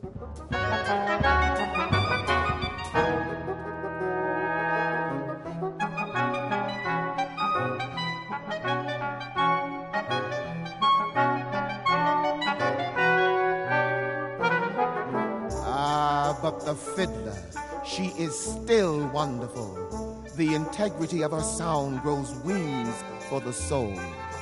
But the fiddler, she is still wonderful. The integrity of her sound grows wings for the soul.